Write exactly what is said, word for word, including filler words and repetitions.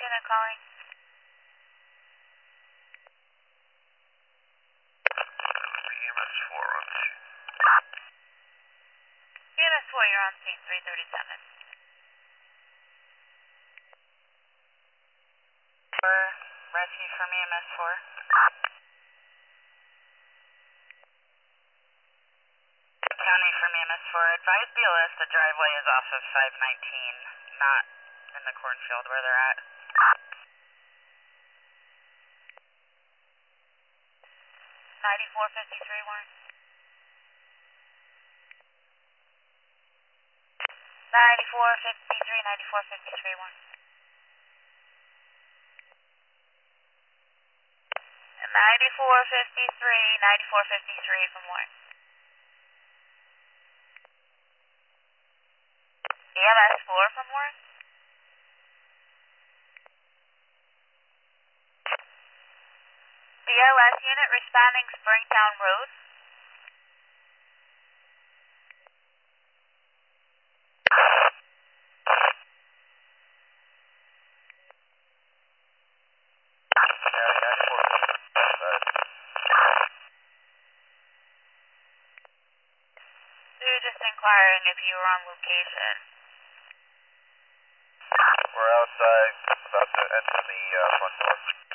unit calling? E M S four on the scene. E M S four, you're on scene three thirty-seven. For rescue from E M S four. County from E M S four. Advise B L S the driveway is off of five nineteen, not in the cornfield where they're at. ninety-four fifty-three, Warren. ninety-four fifty-three, ninety-four fifty-three, Warren. ninety-four fifty-three, ninety-four fifty-three from Warren. E M S four from Warren? B O S unit responding Springtown Road. County nine four. We were just inquiring if you were on location. We're outside, about to enter the uh, front door.